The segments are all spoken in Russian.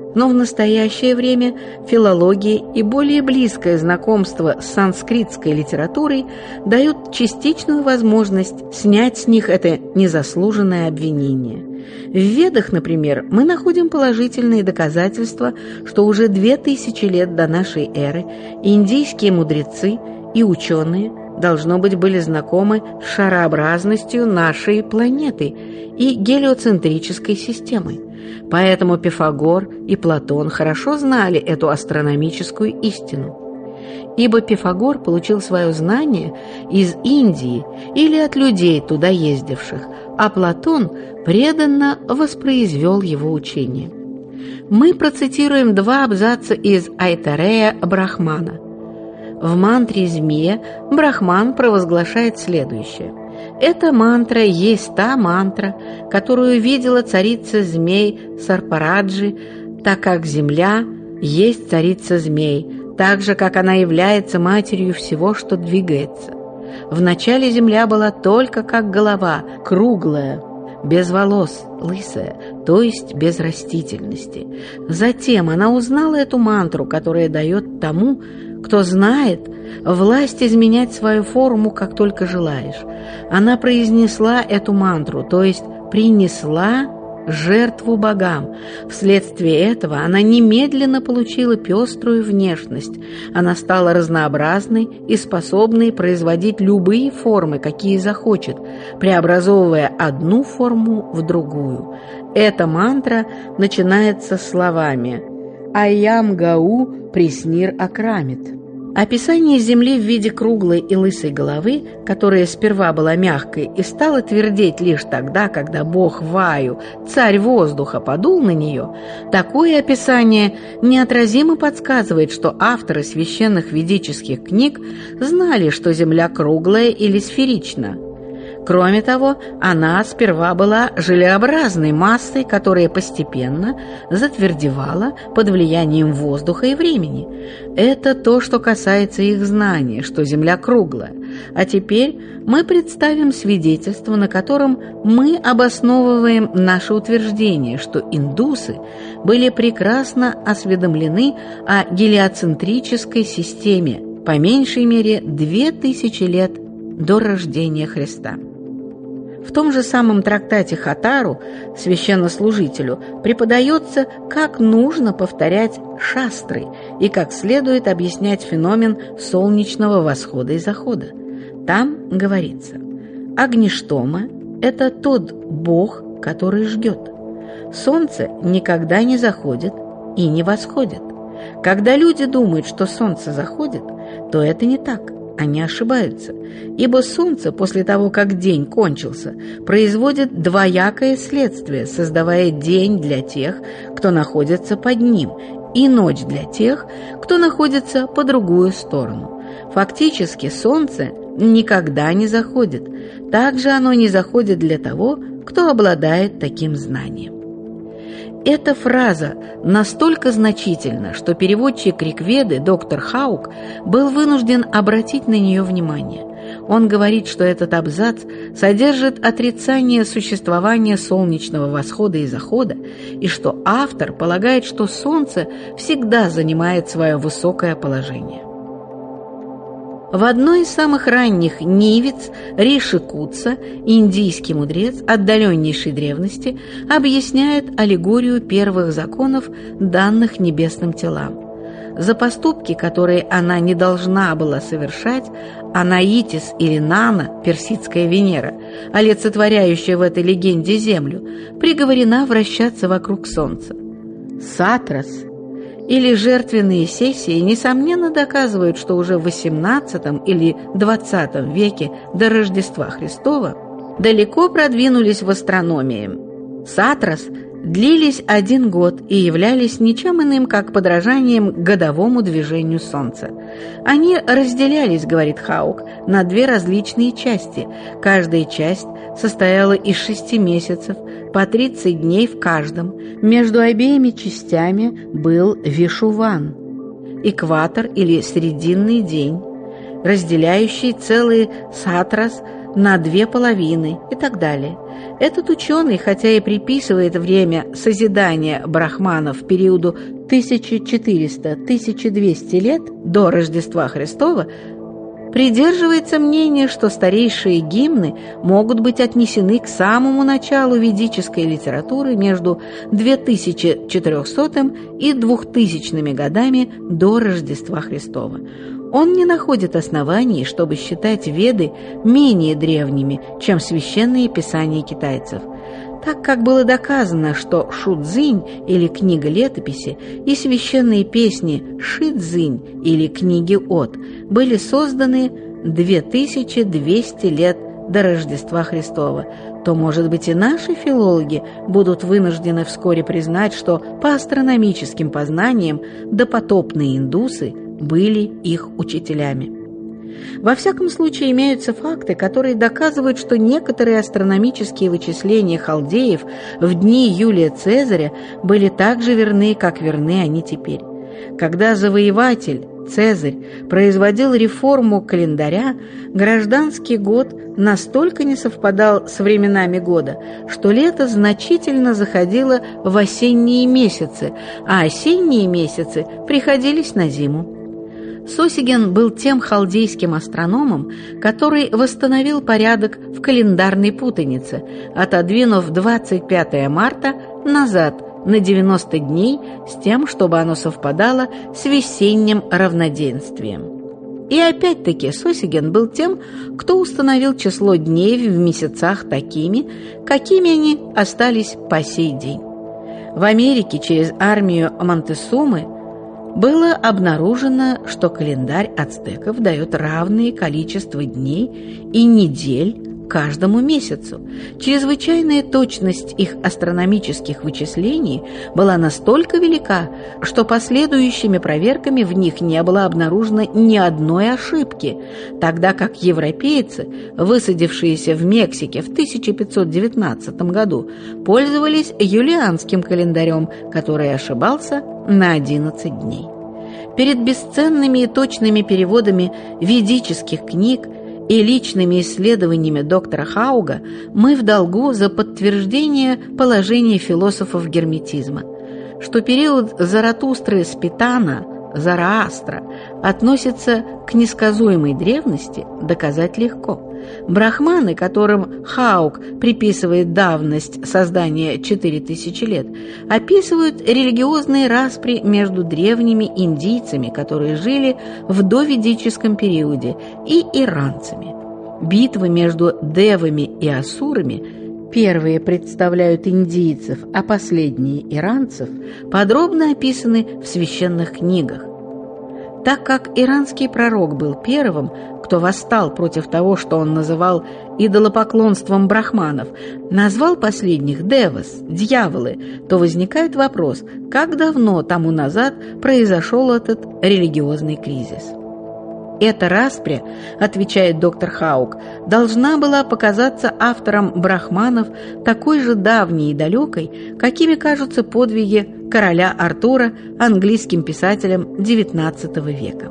Но в настоящее время филология и более близкое знакомство с санскритской литературой дают частичную возможность снять с них это незаслуженное обвинение. В Ведах, например, мы находим положительные доказательства, что уже 2000 лет до нашей эры индийские мудрецы и ученые, должно быть, были знакомы с шарообразностью нашей планеты и гелиоцентрической системой. Поэтому Пифагор и Платон хорошо знали эту астрономическую истину. Ибо Пифагор получил свое знание из Индии или от людей, туда ездивших, а Платон преданно воспроизвел его учение. Мы процитируем 2 абзаца из Айтарея Брахмана. В мантре змея Брахман провозглашает следующее. Эта мантра есть та мантра, которую видела царица змей Сарпараджи, так как земля есть царица змей, так же, как она является матерью всего, что двигается. Вначале земля была только как голова, круглая, без волос, лысая, то есть без растительности. Затем она узнала эту мантру, которая дает тому, кто знает, власть изменять свою форму, как только желаешь. Она произнесла эту мантру, то есть принесла жертву богам. Вследствие этого она немедленно получила пеструю внешность. Она стала разнообразной и способной производить любые формы, какие захочет, преобразовывая одну форму в другую. Эта мантра начинается словами «Айям Гау Преснир Акрамит». Описание Земли в виде круглой и лысой головы, которая сперва была мягкой и стала твердеть лишь тогда, когда бог Ваю, царь воздуха, подул на нее, такое описание неотразимо подсказывает, что авторы священных ведических книг знали, что Земля круглая или сферична. Кроме того, она сперва была желеобразной массой, которая постепенно затвердевала под влиянием воздуха и времени. Это то, что касается их знания, что Земля круглая. А теперь мы представим свидетельство, на котором мы обосновываем наше утверждение, что индусы были прекрасно осведомлены о гелиоцентрической системе, по меньшей мере 2000 лет до рождения Христа. В том же самом трактате Хатару священнослужителю преподается, как нужно повторять шастры и как следует объяснять феномен солнечного восхода и захода. Там говорится: Агништома – это тот бог, который ждет. Солнце никогда не заходит и не восходит. Когда люди думают, что солнце заходит, то это не так. Они ошибаются, ибо солнце после того, как день кончился, производит двоякое следствие, создавая день для тех, кто находится под ним, и ночь для тех, кто находится по другую сторону. Фактически солнце никогда не заходит, также оно не заходит для того, кто обладает таким знанием. Эта фраза настолько значительна, что переводчик Ригведы доктор Хаук был вынужден обратить на нее внимание. Он говорит, что этот абзац содержит отрицание существования солнечного восхода и захода, и что автор полагает, что солнце всегда занимает свое высокое положение. В одной из самых ранних нивиц Риши Кутса индийский мудрец отдаленнейшей древности объясняет аллегорию первых законов, данных небесным телам. За поступки, которые она не должна была совершать, Анаитис или Нана, персидская Венера, олицетворяющая в этой легенде Землю, приговорена вращаться вокруг Солнца. Сатрас или жертвенные сессии, несомненно, доказывают, что уже в XVIII или XX веке до Рождества Христова далеко продвинулись в астрономии. Сатрас длились 1 год и являлись ничем иным, как подражанием годовому движению Солнца. Они разделялись, говорит Хаук, на 2 различные части. Каждая часть состояла из 6 месяцев, по 30 дней в каждом. Между обеими частями был Вишуван, экватор или срединный день, разделяющий целый Сатрас на 2,5 и так далее. Этот ученый, хотя и приписывает время созидания брахманов периоду 1400-1200 лет до Рождества Христова, придерживается мнения, что старейшие гимны могут быть отнесены к самому началу ведической литературы между 2400 и 2000 годами до Рождества Христова. Он не находит оснований, чтобы считать Веды менее древними, чем священные писания китайцев, так как было доказано, что Шу-цзинь или книга летописи и священные песни Ши-цзинь или книги От были созданы 2200 лет до Рождества Христова, то, может быть, и наши филологи будут вынуждены вскоре признать, что по астрономическим познаниям допотопные индусы были их учителями. Во всяком случае, имеются факты, которые доказывают, что некоторые астрономические вычисления халдеев в дни Юлия Цезаря были так же верны, как верны они теперь. Когда завоеватель Цезарь производил реформу календаря, гражданский год настолько не совпадал с временами года, что лето значительно заходило в осенние месяцы, а осенние месяцы приходились на зиму. Сосиген был тем халдейским астрономом, который восстановил порядок в календарной путанице, отодвинув 25 марта назад на 90 дней с тем, чтобы оно совпадало с весенним равноденствием. И опять-таки Сосиген был тем, кто установил число дней в месяцах такими, какими они остались по сей день. В Америке через армию Монтесумы было обнаружено, что календарь ацтеков дает равное количество дней и недель каждому месяцу. Чрезвычайная точность их астрономических вычислений была настолько велика, что последующими проверками в них не было обнаружено ни одной ошибки, тогда как европейцы, высадившиеся в Мексике в 1519 году, пользовались юлианским календарем, который ошибался на 11 дней. Перед бесценными и точными переводами ведических книг и личными исследованиями доктора Хауга мы в долгу за подтверждение положения философов герметизма, что период Заратустры Спитана, Зараастра, относится к несказуемой древности, доказать легко. Брахманы, которым Хауг приписывает давность создания 4000 лет, описывают религиозные распри между древними индийцами, которые жили в доведическом периоде, и иранцами. Битвы между девами и асурами, первые представляют индийцев, а последние иранцев, подробно описаны в священных книгах. Так как иранский пророк был первым, кто восстал против того, что он называл идолопоклонством брахманов, назвал последних девас, дьяволы, то возникает вопрос, как давно тому назад произошел этот религиозный кризис. Эта распря, отвечает доктор Хауг, должна была показаться авторам брахманов такой же давней и далекой, какими кажутся подвиги короля Артура английским писателям XIX века.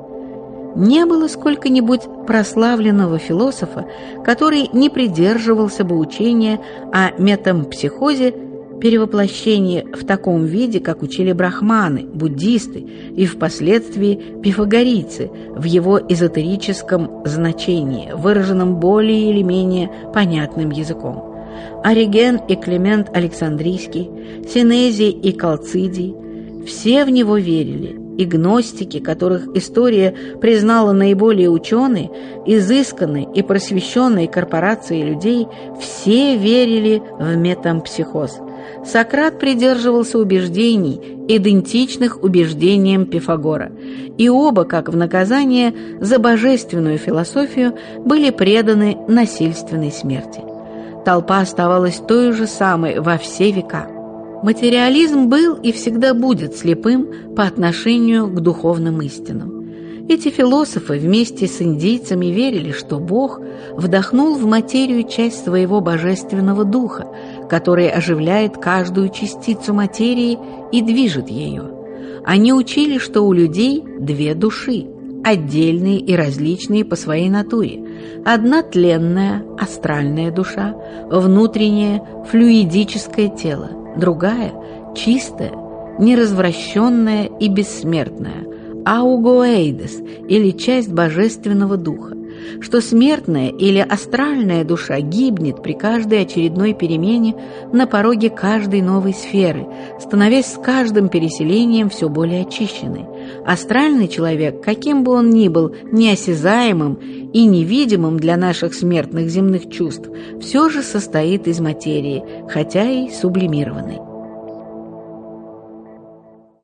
Не было сколько-нибудь прославленного философа, который не придерживался бы учения о метампсихозе, перевоплощении в таком виде, как учили брахманы, буддисты и впоследствии пифагорийцы в его эзотерическом значении, выраженном более или менее понятным языком. Ориген и Климент Александрийский, Синезий и Калцидий – все в него верили, и гностики, которых история признала наиболее ученые, изысканные и просвещенные корпорации людей, все верили в метампсихоз. Сократ придерживался убеждений, идентичных убеждениям Пифагора, и оба, как в наказание за божественную философию, были преданы насильственной смерти. Толпа оставалась той же самой во все века. Материализм был и всегда будет слепым по отношению к духовным истинам. Эти философы вместе с индийцами верили, что Бог вдохнул в материю часть своего божественного духа, который оживляет каждую частицу материи и движет ее. Они учили, что у людей две души, отдельные и различные по своей натуре, Одна тленная, астральная душа, внутреннее, флюидическое тело, другая – чистая, неразвращенная и бессмертная, аугоэйдес, или часть божественного духа, что смертная или астральная душа гибнет при каждой очередной перемене на пороге каждой новой сферы, становясь с каждым переселением все более очищенной. Астральный человек, каким бы он ни был неосязаемым и невидимым для наших смертных земных чувств, все же состоит из материи, хотя и сублимированной.